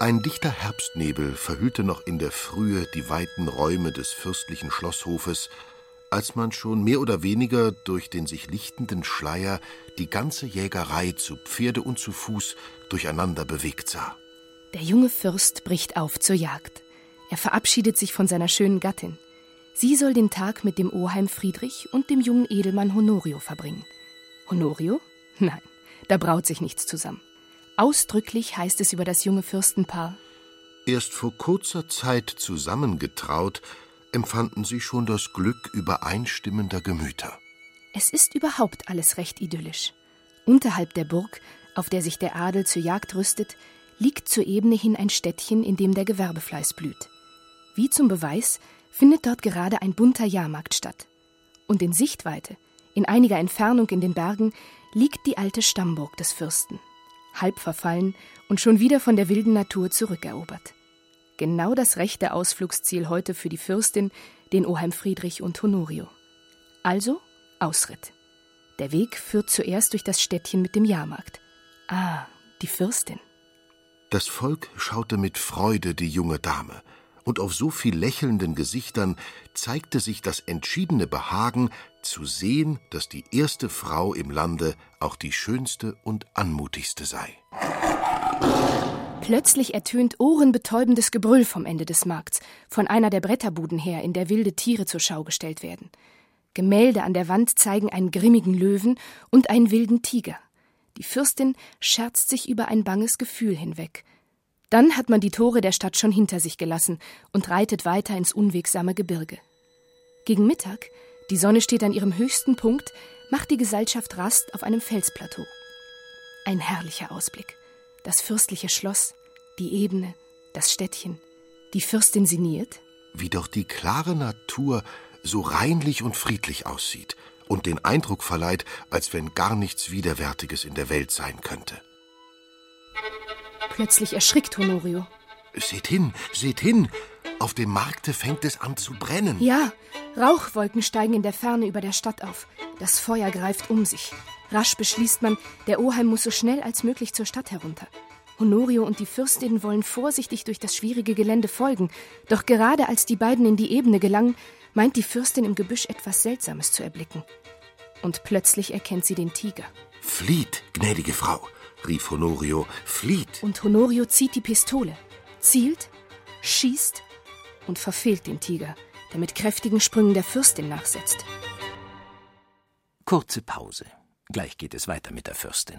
Ein dichter Herbstnebel verhüllte noch in der Frühe die weiten Räume des fürstlichen Schlosshofes, als man schon mehr oder weniger durch den sich lichtenden Schleier die ganze Jägerei zu Pferde und zu Fuß durcheinander bewegt sah. Der junge Fürst bricht auf zur Jagd. Er verabschiedet sich von seiner schönen Gattin. Sie soll den Tag mit dem Oheim Friedrich und dem jungen Edelmann Honorio verbringen. Honorio? Nein, da braut sich nichts zusammen. Ausdrücklich heißt es über das junge Fürstenpaar: Erst vor kurzer Zeit zusammengetraut, empfanden sie schon das Glück übereinstimmender Gemüter. Es ist überhaupt alles recht idyllisch. Unterhalb der Burg, auf der sich der Adel zur Jagd rüstet, liegt zur Ebene hin ein Städtchen, in dem der Gewerbefleiß blüht. Wie zum Beweis findet dort gerade ein bunter Jahrmarkt statt. Und in Sichtweite, in einiger Entfernung in den Bergen, liegt die alte Stammburg des Fürsten, halb verfallen und schon wieder von der wilden Natur zurückerobert. Genau das rechte Ausflugsziel heute für die Fürstin, den Oheim Friedrich und Honorio. Also Ausritt. Der Weg führt zuerst durch das Städtchen mit dem Jahrmarkt. Ah, die Fürstin. Das Volk schaute mit Freude die junge Dame, und auf so viel lächelnden Gesichtern zeigte sich das entschiedene Behagen, zu sehen, dass die erste Frau im Lande auch die schönste und anmutigste sei. Plötzlich ertönt ohrenbetäubendes Gebrüll vom Ende des Markts, von einer der Bretterbuden her, in der wilde Tiere zur Schau gestellt werden. Gemälde an der Wand zeigen einen grimmigen Löwen und einen wilden Tiger. Die Fürstin scherzt sich über ein banges Gefühl hinweg. Dann hat man die Tore der Stadt schon hinter sich gelassen und reitet weiter ins unwegsame Gebirge. Gegen Mittag, die Sonne steht an ihrem höchsten Punkt, macht die Gesellschaft Rast auf einem Felsplateau. Ein herrlicher Ausblick. Das fürstliche Schloss, die Ebene, das Städtchen. Die Fürstin sinniert: Wie doch die klare Natur so reinlich und friedlich aussieht und den Eindruck verleiht, als wenn gar nichts Widerwärtiges in der Welt sein könnte. Plötzlich erschrickt Honorio. Seht hin, auf dem Markte fängt es an zu brennen. Ja, Rauchwolken steigen in der Ferne über der Stadt auf. Das Feuer greift um sich. Rasch beschließt man, der Oheim muss so schnell als möglich zur Stadt herunter. Honorio und die Fürstin wollen vorsichtig durch das schwierige Gelände folgen. Doch gerade als die beiden in die Ebene gelangen, meint die Fürstin im Gebüsch etwas Seltsames zu erblicken. Und plötzlich erkennt sie den Tiger. »Flieht, gnädige Frau«, rief Honorio, »flieht!« Und Honorio zieht die Pistole, zielt, schießt und verfehlt den Tiger, der mit kräftigen Sprüngen der Fürstin nachsetzt. Kurze Pause. Gleich geht es weiter mit der Fürstin.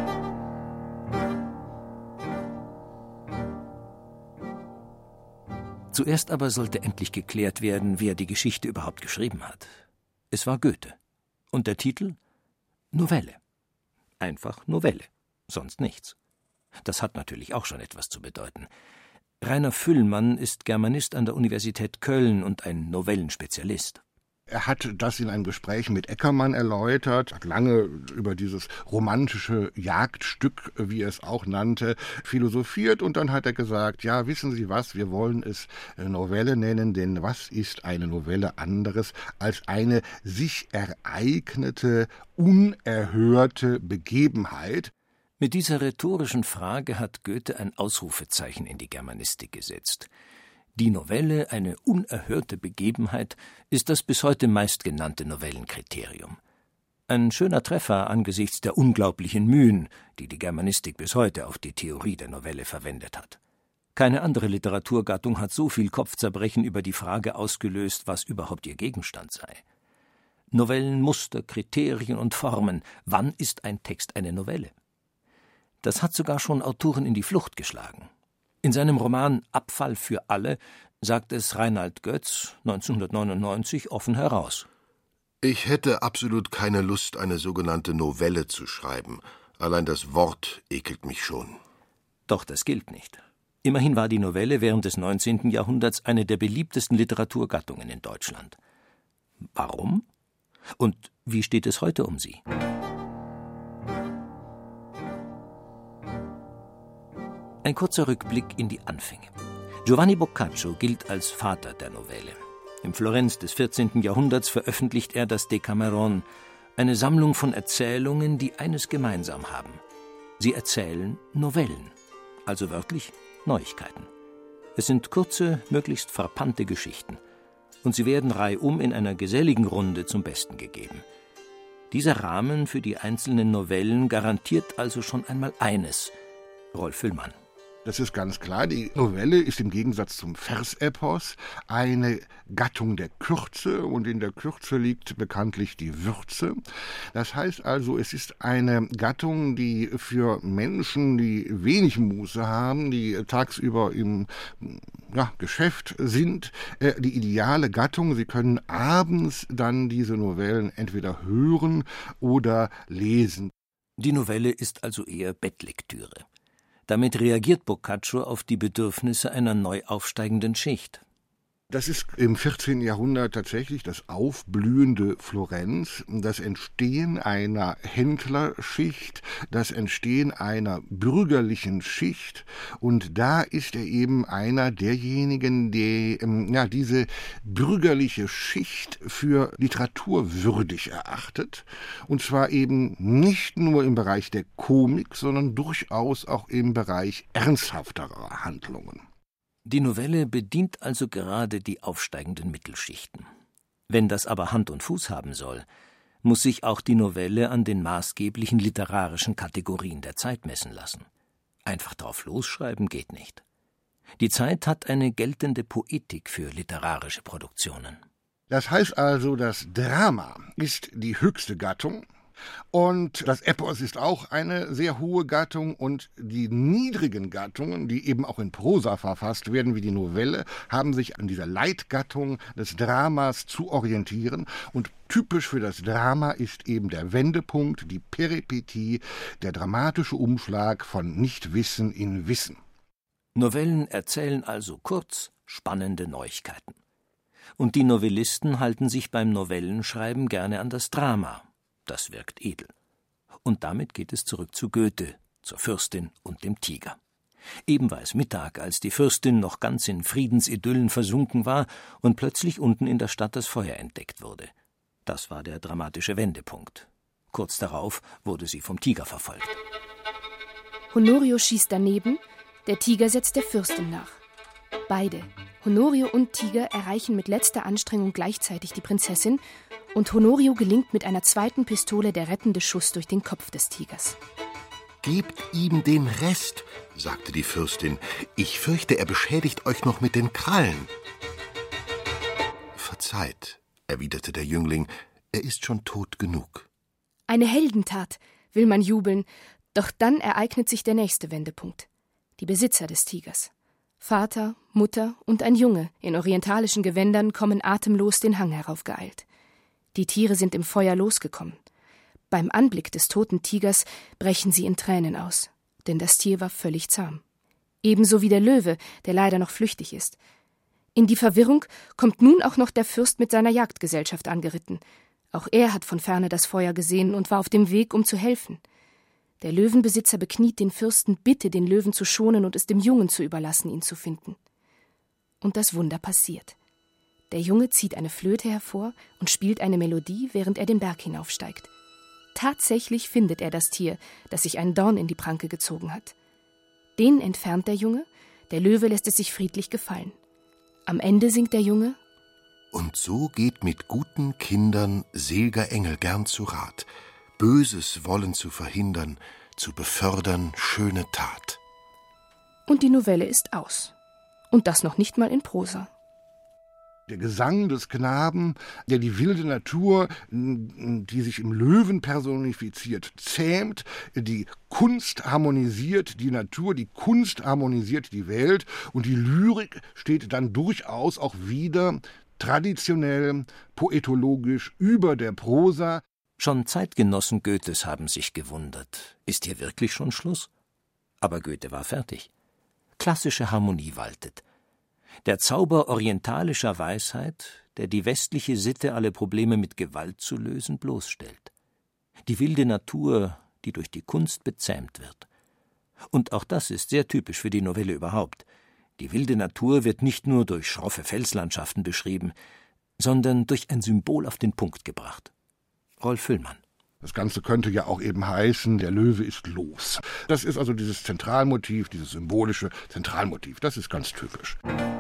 Zuerst aber sollte endlich geklärt werden, wer die Geschichte überhaupt geschrieben hat. Es war Goethe. Und der Titel? Novelle. Einfach Novelle. Sonst nichts. Das hat natürlich auch schon etwas zu bedeuten. Rainer Füllmann ist Germanist an der Universität Köln und ein Novellenspezialist. Er hat das in einem Gespräch mit Eckermann erläutert, hat lange über dieses romantische Jagdstück, wie er es auch nannte, philosophiert, und dann hat er gesagt, ja, wissen Sie was, wir wollen es Novelle nennen, denn was ist eine Novelle anderes als eine sich ereignete, unerhörte Begebenheit? Mit dieser rhetorischen Frage hat Goethe ein Ausrufezeichen in die Germanistik gesetzt. Die Novelle, eine unerhörte Begebenheit, ist das bis heute meistgenannte Novellenkriterium. Ein schöner Treffer angesichts der unglaublichen Mühen, die die Germanistik bis heute auf die Theorie der Novelle verwendet hat. Keine andere Literaturgattung hat so viel Kopfzerbrechen über die Frage ausgelöst, was überhaupt ihr Gegenstand sei. Novellenmuster, Kriterien und Formen, wann ist ein Text eine Novelle? Das hat sogar schon Autoren in die Flucht geschlagen. In seinem Roman »Abfall für alle« sagt es Reinald Götz 1999 offen heraus. Ich hätte absolut keine Lust, eine sogenannte Novelle zu schreiben. Allein das Wort ekelt mich schon. Doch das gilt nicht. Immerhin war die Novelle während des 19. Jahrhunderts eine der beliebtesten Literaturgattungen in Deutschland. Warum? Und wie steht es heute um sie? Ein kurzer Rückblick in die Anfänge. Giovanni Boccaccio gilt als Vater der Novelle. Im Florenz des 14. Jahrhunderts veröffentlicht er das Decameron, eine Sammlung von Erzählungen, die eines gemeinsam haben. Sie erzählen Novellen, also wörtlich Neuigkeiten. Es sind kurze, möglichst frappante Geschichten. Und sie werden reihum in einer geselligen Runde zum Besten gegeben. Dieser Rahmen für die einzelnen Novellen garantiert also schon einmal eines: Rolf Füllmann. Das ist ganz klar. Die Novelle ist im Gegensatz zum Versepos eine Gattung der Kürze, und in der Kürze liegt bekanntlich die Würze. Das heißt also, es ist eine Gattung, die für Menschen, die wenig Muße haben, die tagsüber im Geschäft sind, die ideale Gattung. Sie können abends dann diese Novellen entweder hören oder lesen. Die Novelle ist also eher Bettlektüre. Damit reagiert Boccaccio auf die Bedürfnisse einer neu aufsteigenden Schicht. Das ist im 14. Jahrhundert tatsächlich das aufblühende Florenz, das Entstehen einer Händlerschicht, das Entstehen einer bürgerlichen Schicht. Und da ist er eben einer derjenigen, die diese bürgerliche Schicht für literaturwürdig erachtet. Und zwar eben nicht nur im Bereich der Komik, sondern durchaus auch im Bereich ernsthafterer Handlungen. Die Novelle bedient also gerade die aufsteigenden Mittelschichten. Wenn das aber Hand und Fuß haben soll, muss sich auch die Novelle an den maßgeblichen literarischen Kategorien der Zeit messen lassen. Einfach drauf losschreiben geht nicht. Die Zeit hat eine geltende Poetik für literarische Produktionen. Das heißt also, das Drama ist die höchste Gattung. Und das Epos ist auch eine sehr hohe Gattung, und die niedrigen Gattungen, die eben auch in Prosa verfasst werden, wie die Novelle, haben sich an dieser Leitgattung des Dramas zu orientieren. Und typisch für das Drama ist eben der Wendepunkt, die Peripetie, der dramatische Umschlag von Nichtwissen in Wissen. Novellen erzählen also kurz spannende Neuigkeiten. Und die Novellisten halten sich beim Novellenschreiben gerne an das Drama. Das wirkt edel. Und damit geht es zurück zu Goethe, zur Fürstin und dem Tiger. Eben war es Mittag, als die Fürstin noch ganz in Friedensidyllen versunken war und plötzlich unten in der Stadt das Feuer entdeckt wurde. Das war der dramatische Wendepunkt. Kurz darauf wurde sie vom Tiger verfolgt. Honorio schießt daneben, der Tiger setzt der Fürstin nach. Beide, Honorio und Tiger, erreichen mit letzter Anstrengung gleichzeitig die Prinzessin, und Honorio gelingt mit einer zweiten Pistole der rettende Schuss durch den Kopf des Tigers. »Gebt ihm den Rest«, sagte die Fürstin. »Ich fürchte, er beschädigt euch noch mit den Krallen.« »Verzeiht«, erwiderte der Jüngling, »er ist schon tot genug.« Eine Heldentat, will man jubeln, doch dann ereignet sich der nächste Wendepunkt. Die Besitzer des Tigers. Vater, Mutter und ein Junge in orientalischen Gewändern kommen atemlos den Hang heraufgeeilt. Die Tiere sind im Feuer losgekommen. Beim Anblick des toten Tigers brechen sie in Tränen aus, denn das Tier war völlig zahm. Ebenso wie der Löwe, der leider noch flüchtig ist. In die Verwirrung kommt nun auch noch der Fürst mit seiner Jagdgesellschaft angeritten. Auch er hat von ferne das Feuer gesehen und war auf dem Weg, um zu helfen. Der Löwenbesitzer bekniet den Fürsten, bitte den Löwen zu schonen und es dem Jungen zu überlassen, ihn zu finden. Und das Wunder passiert. Der Junge zieht eine Flöte hervor und spielt eine Melodie, während er den Berg hinaufsteigt. Tatsächlich findet er das Tier, das sich einen Dorn in die Pranke gezogen hat. Den entfernt der Junge, der Löwe lässt es sich friedlich gefallen. Am Ende singt der Junge: »Und so geht mit guten Kindern sel'ger Engel gern zu Rat, Böses wollen zu verhindern, zu befördern schöne Tat.« Und die Novelle ist aus. Und das noch nicht mal in Prosa. Der Gesang des Knaben, der die wilde Natur, die sich im Löwen personifiziert, zähmt, die Kunst harmonisiert die Natur, die Kunst harmonisiert die Welt, und die Lyrik steht dann durchaus auch wieder traditionell, poetologisch über der Prosa. Schon Zeitgenossen Goethes haben sich gewundert. Ist hier wirklich schon Schluss? Aber Goethe war fertig. Klassische Harmonie waltet. Der Zauber orientalischer Weisheit, der die westliche Sitte, alle Probleme mit Gewalt zu lösen, bloßstellt. Die wilde Natur, die durch die Kunst bezähmt wird. Und auch das ist sehr typisch für die Novelle überhaupt. Die wilde Natur wird nicht nur durch schroffe Felslandschaften beschrieben, sondern durch ein Symbol auf den Punkt gebracht. Rolf Füllmann. Das Ganze könnte ja auch eben heißen, der Löwe ist los. Das ist also dieses Zentralmotiv, dieses symbolische Zentralmotiv. Das ist ganz typisch.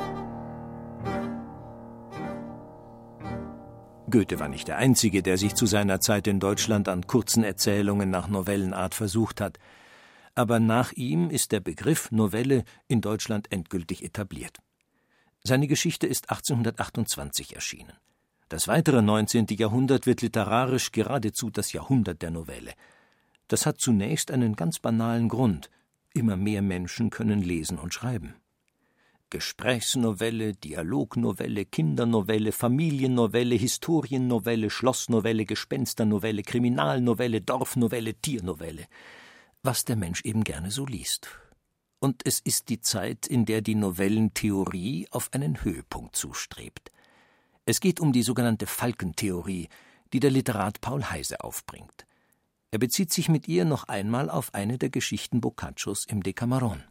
Goethe war nicht der Einzige, der sich zu seiner Zeit in Deutschland an kurzen Erzählungen nach Novellenart versucht hat. Aber nach ihm ist der Begriff Novelle in Deutschland endgültig etabliert. Seine Geschichte ist 1828 erschienen. Das weitere 19. Jahrhundert wird literarisch geradezu das Jahrhundert der Novelle. Das hat zunächst einen ganz banalen Grund. Immer mehr Menschen können lesen und schreiben. Gesprächsnovelle, Dialognovelle, Kindernovelle, Familiennovelle, Historiennovelle, Schlossnovelle, Gespensternovelle, Kriminalnovelle, Dorfnovelle, Tiernovelle. Was der Mensch eben gerne so liest. Und es ist die Zeit, in der die Novellentheorie auf einen Höhepunkt zustrebt. Es geht um die sogenannte Falkentheorie, die der Literat Paul Heyse aufbringt. Er bezieht sich mit ihr noch einmal auf eine der Geschichten Boccaccios im Decameron.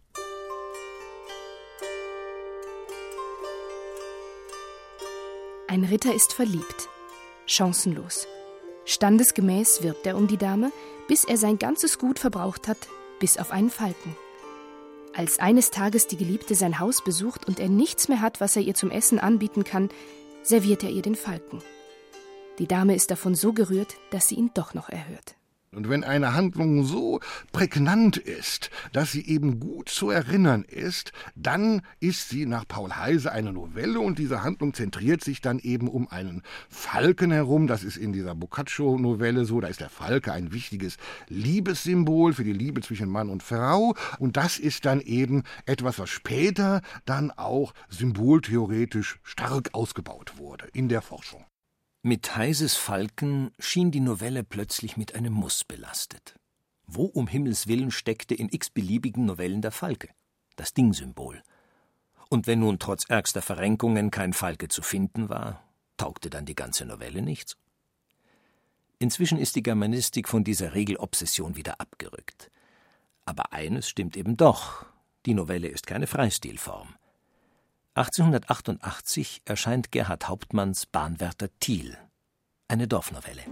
Ein Ritter ist verliebt, chancenlos. Standesgemäß wirbt er um die Dame, bis er sein ganzes Gut verbraucht hat, bis auf einen Falken. Als eines Tages die Geliebte sein Haus besucht und er nichts mehr hat, was er ihr zum Essen anbieten kann, serviert er ihr den Falken. Die Dame ist davon so gerührt, dass sie ihn doch noch erhört. Und wenn eine Handlung so prägnant ist, dass sie eben gut zu erinnern ist, dann ist sie nach Paul Heyse eine Novelle und diese Handlung zentriert sich dann eben um einen Falken herum. Das ist in dieser Boccaccio-Novelle so, da ist der Falke ein wichtiges Liebessymbol für die Liebe zwischen Mann und Frau und das ist dann eben etwas, was später dann auch symboltheoretisch stark ausgebaut wurde in der Forschung. Mit Heyses Falken schien die Novelle plötzlich mit einem Muss belastet. Wo um Himmels Willen steckte in x-beliebigen Novellen der Falke? Das Dingsymbol. Und wenn nun trotz ärgster Verrenkungen kein Falke zu finden war, taugte dann die ganze Novelle nichts? Inzwischen ist die Germanistik von dieser Regelobsession wieder abgerückt. Aber eines stimmt eben doch: Die Novelle ist keine Freistilform. 1888 erscheint Gerhard Hauptmanns Bahnwärter Thiel, eine Dorfnovelle.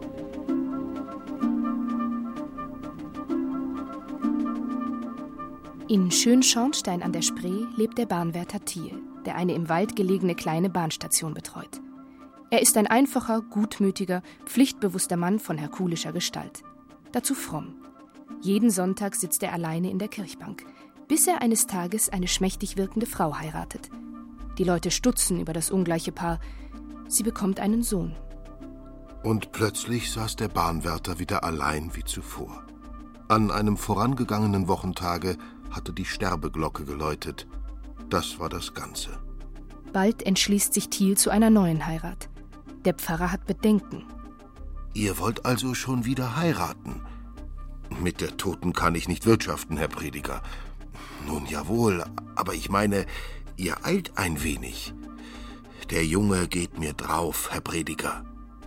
In Schönschornstein an der Spree lebt der Bahnwärter Thiel, der eine im Wald gelegene kleine Bahnstation betreut. Er ist ein einfacher, gutmütiger, pflichtbewusster Mann von herkulischer Gestalt. Dazu fromm. Jeden Sonntag sitzt er alleine in der Kirchbank, bis er eines Tages eine schmächtig wirkende Frau heiratet. Die Leute stutzen über das ungleiche Paar. Sie bekommt einen Sohn. Und plötzlich saß der Bahnwärter wieder allein wie zuvor. An einem vorangegangenen Wochentage hatte die Sterbeglocke geläutet. Das war das Ganze. Bald entschließt sich Thiel zu einer neuen Heirat. Der Pfarrer hat Bedenken. Ihr wollt also schon wieder heiraten? Mit der Toten kann ich nicht wirtschaften, Herr Prediger. Nun jawohl, aber ich meine, ihr eilt ein wenig. Der Junge geht mir drauf, Herr Prediger.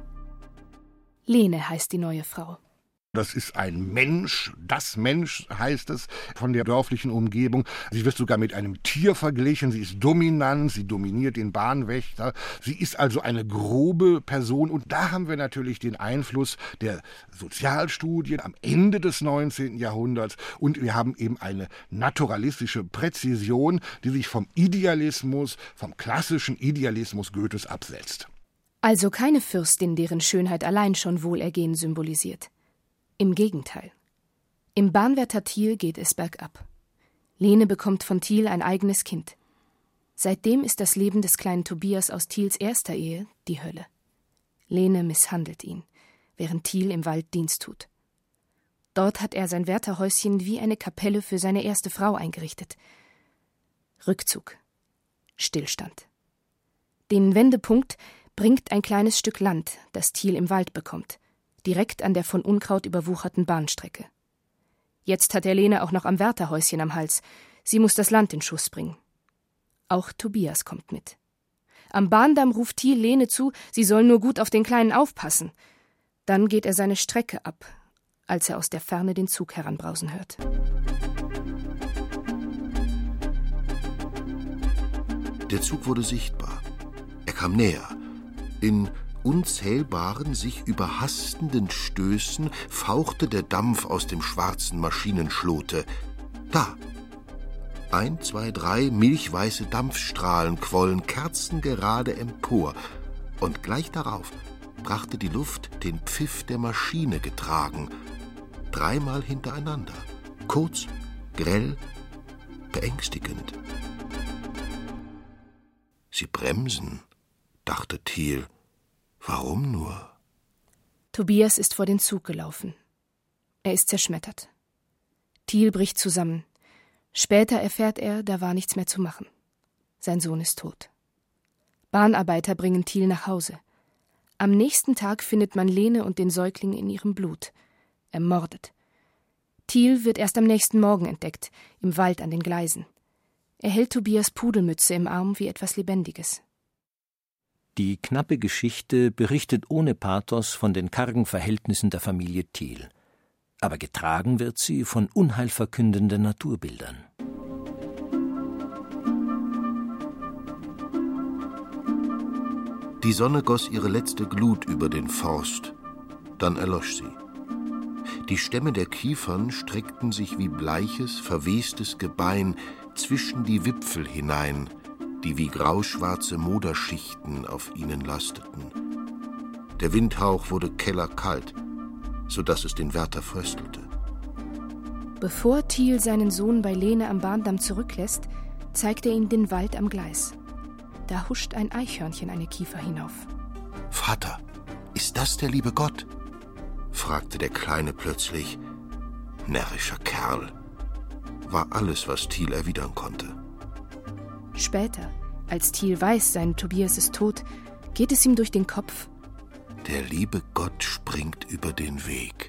Lene heißt die neue Frau. Das ist ein Mensch, das Mensch heißt es, von der dörflichen Umgebung. Sie wird sogar mit einem Tier verglichen, sie ist dominant, sie dominiert den Bahnwächter. Sie ist also eine grobe Person und da haben wir natürlich den Einfluss der Sozialstudien am Ende des 19. Jahrhunderts und wir haben eben eine naturalistische Präzision, die sich vom Idealismus, vom klassischen Idealismus Goethes absetzt. Also keine Fürstin, deren Schönheit allein schon Wohlergehen symbolisiert. Im Gegenteil. Im Bahnwärter Thiel geht es bergab. Lene bekommt von Thiel ein eigenes Kind. Seitdem ist das Leben des kleinen Tobias aus Thiels erster Ehe die Hölle. Lene misshandelt ihn, während Thiel im Wald Dienst tut. Dort hat er sein Wärterhäuschen wie eine Kapelle für seine erste Frau eingerichtet. Rückzug. Stillstand. Den Wendepunkt bringt ein kleines Stück Land, das Thiel im Wald bekommt, direkt an der von Unkraut überwucherten Bahnstrecke. Jetzt hat er Lene auch noch am Wärterhäuschen am Hals. Sie muss das Land in Schuss bringen. Auch Tobias kommt mit. Am Bahndamm ruft Thiel Lene zu, sie soll nur gut auf den Kleinen aufpassen. Dann geht er seine Strecke ab, als er aus der Ferne den Zug heranbrausen hört. Der Zug wurde sichtbar. Er kam näher. In unzählbaren, sich überhastenden Stößen fauchte der Dampf aus dem schwarzen Maschinenschlote. Da! 1, 2, 3 milchweiße Dampfstrahlen quollen kerzengerade empor, und gleich darauf brachte die Luft den Pfiff der Maschine getragen, 3-mal hintereinander, kurz, grell, beängstigend. »Sie bremsen«, dachte Thiel. »Warum nur?« Tobias ist vor den Zug gelaufen. Er ist zerschmettert. Thiel bricht zusammen. Später erfährt er, da war nichts mehr zu machen. Sein Sohn ist tot. Bahnarbeiter bringen Thiel nach Hause. Am nächsten Tag findet man Lene und den Säugling in ihrem Blut. Ermordet. Thiel wird erst am nächsten Morgen entdeckt, im Wald an den Gleisen. Er hält Tobias Pudelmütze im Arm wie etwas Lebendiges. Die knappe Geschichte berichtet ohne Pathos von den kargen Verhältnissen der Familie Thiel. Aber getragen wird sie von unheilverkündenden Naturbildern. Die Sonne goss ihre letzte Glut über den Forst, dann erlosch sie. Die Stämme der Kiefern streckten sich wie bleiches, verwestes Gebein zwischen die Wipfel hinein, die wie grauschwarze Moderschichten auf ihnen lasteten. Der Windhauch wurde kellerkalt, so dass es den Wärter fröstelte. Bevor Thiel seinen Sohn bei Lene am Bahndamm zurücklässt, zeigt er ihm den Wald am Gleis. Da huscht ein Eichhörnchen eine Kiefer hinauf. »Vater, ist das der liebe Gott?« fragte der Kleine plötzlich. »Närrischer Kerl«, war alles, was Thiel erwidern konnte. Später, als Thiel weiß, sein Tobias ist tot, geht es ihm durch den Kopf: Der liebe Gott springt über den Weg.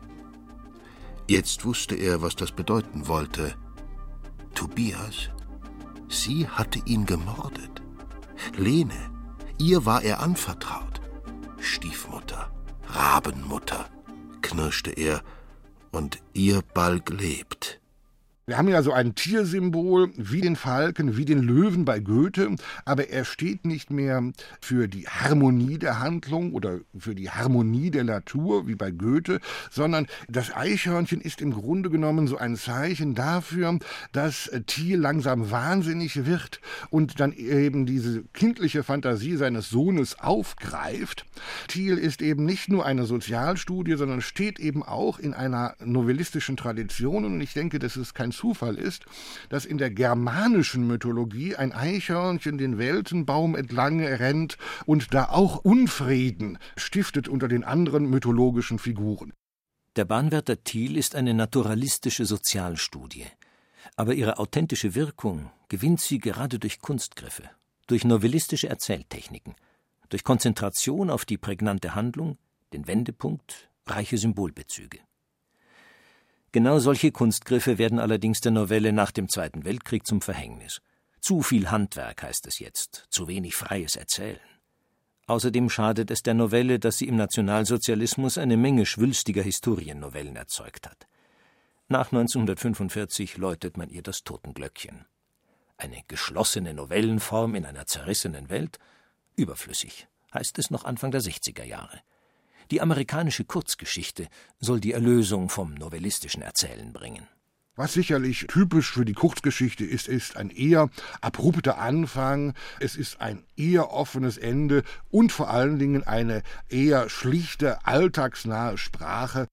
Jetzt wusste er, was das bedeuten wollte. Tobias, sie hatte ihn gemordet. Lene, ihr war er anvertraut. Stiefmutter, Rabenmutter, knirschte er, und ihr Balg lebt. Wir haben ja so ein Tiersymbol wie den Falken, wie den Löwen bei Goethe, aber er steht nicht mehr für die Harmonie der Handlung oder für die Harmonie der Natur wie bei Goethe, sondern das Eichhörnchen ist im Grunde genommen so ein Zeichen dafür, dass Thiel langsam wahnsinnig wird und dann eben diese kindliche Fantasie seines Sohnes aufgreift. Thiel ist eben nicht nur eine Sozialstudie, sondern steht eben auch in einer novellistischen Tradition, und ich denke, das ist kein Zufall ist, dass in der germanischen Mythologie ein Eichhörnchen den Weltenbaum entlang rennt und da auch Unfrieden stiftet unter den anderen mythologischen Figuren. Der Bahnwärter Thiel ist eine naturalistische Sozialstudie. Aber ihre authentische Wirkung gewinnt sie gerade durch Kunstgriffe, durch novellistische Erzähltechniken, durch Konzentration auf die prägnante Handlung, den Wendepunkt, reiche Symbolbezüge. Genau solche Kunstgriffe werden allerdings der Novelle nach dem Zweiten Weltkrieg zum Verhängnis. Zu viel Handwerk, heißt es jetzt, zu wenig freies Erzählen. Außerdem schadet es der Novelle, dass sie im Nationalsozialismus eine Menge schwülstiger Historiennovellen erzeugt hat. Nach 1945 läutet man ihr das Totenglöckchen. Eine geschlossene Novellenform in einer zerrissenen Welt? Überflüssig, heißt es noch Anfang der 60er Jahre. Die amerikanische Kurzgeschichte soll die Erlösung vom novellistischen Erzählen bringen. Was sicherlich typisch für die Kurzgeschichte ist ein eher abrupter Anfang, es ist ein eher offenes Ende und vor allen Dingen eine eher schlichte, alltagsnahe Sprache.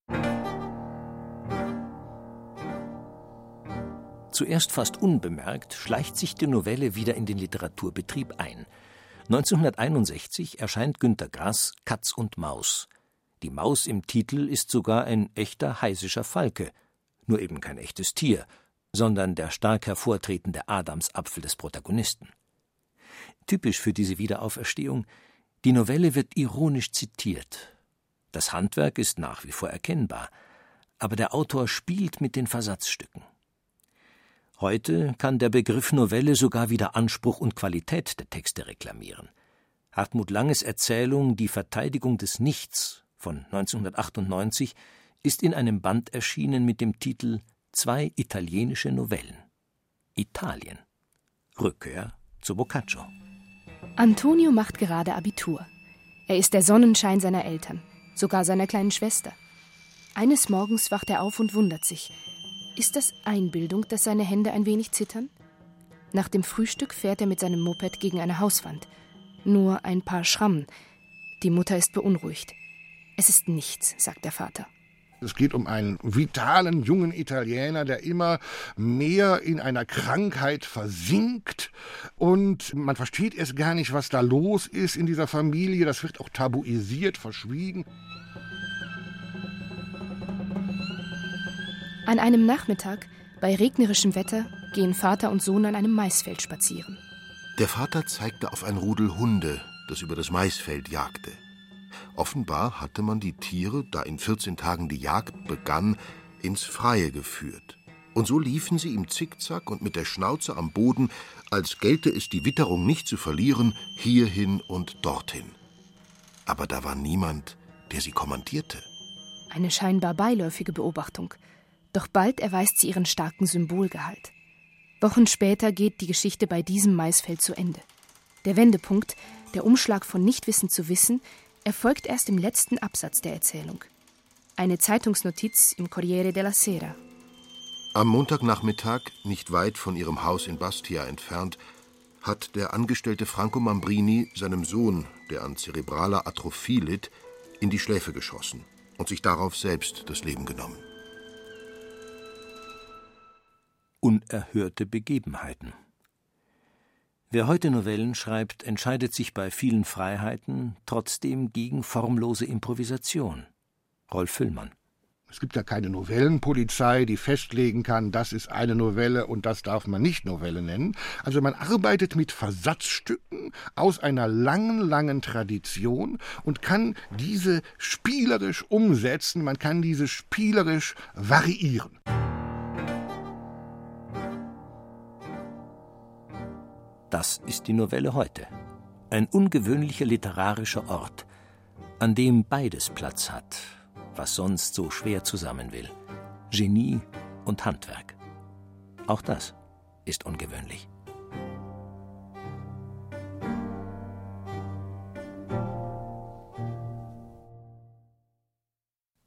Zuerst fast unbemerkt schleicht sich die Novelle wieder in den Literaturbetrieb ein. 1961 erscheint Günter Grass »Katz und Maus«. Die Maus im Titel ist sogar ein echter heisischer Falke, nur eben kein echtes Tier, sondern der stark hervortretende Adamsapfel des Protagonisten. Typisch für diese Wiederauferstehung: die Novelle wird ironisch zitiert. Das Handwerk ist nach wie vor erkennbar, aber der Autor spielt mit den Versatzstücken. Heute kann der Begriff Novelle sogar wieder Anspruch und Qualität der Texte reklamieren. Hartmut Langes Erzählung »Die Verteidigung des Nichts« von 1998 ist in einem Band erschienen mit dem Titel »2 italienische Novellen«. Italien. Rückkehr zu Boccaccio. Antonio macht gerade Abitur. Er ist der Sonnenschein seiner Eltern, sogar seiner kleinen Schwester. Eines Morgens wacht er auf und wundert sich. Ist das Einbildung, dass seine Hände ein wenig zittern? Nach dem Frühstück fährt er mit seinem Moped gegen eine Hauswand. Nur ein paar Schrammen. Die Mutter ist beunruhigt. Es ist nichts, sagt der Vater. Es geht um einen vitalen, jungen Italiener, der immer mehr in einer Krankheit versinkt. Und man versteht erst gar nicht, was da los ist in dieser Familie. Das wird auch tabuisiert, verschwiegen. An einem Nachmittag, bei regnerischem Wetter, gehen Vater und Sohn an einem Maisfeld spazieren. Der Vater zeigte auf ein Rudel Hunde, das über das Maisfeld jagte. Offenbar hatte man die Tiere, da in 14 Tagen die Jagd begann, ins Freie geführt. Und so liefen sie im Zickzack und mit der Schnauze am Boden, als gelte es die Witterung nicht zu verlieren, hierhin und dorthin. Aber da war niemand, der sie kommandierte. Eine scheinbar beiläufige Beobachtung. Doch bald erweist sie ihren starken Symbolgehalt. Wochen später geht die Geschichte bei diesem Maisfeld zu Ende. Der Wendepunkt, der Umschlag von Nichtwissen zu Wissen, erfolgt erst im letzten Absatz der Erzählung. Eine Zeitungsnotiz im Corriere della Sera. Am Montagnachmittag, nicht weit von ihrem Haus in Bastia entfernt, hat der Angestellte Franco Mambrini seinem Sohn, der an zerebraler Atrophie litt, in die Schläfe geschossen und sich darauf selbst das Leben genommen. Unerhörte Begebenheiten. Wer heute Novellen schreibt, entscheidet sich bei vielen Freiheiten trotzdem gegen formlose Improvisation. Rolf Füllmann. Es gibt ja keine Novellenpolizei, die festlegen kann, das ist eine Novelle und das darf man nicht Novelle nennen. Also man arbeitet mit Versatzstücken aus einer langen Tradition und kann diese spielerisch umsetzen, man kann diese spielerisch variieren. Das ist die Novelle heute. Ein ungewöhnlicher literarischer Ort, an dem beides Platz hat, was sonst so schwer zusammen will. Genie und Handwerk. Auch das ist ungewöhnlich.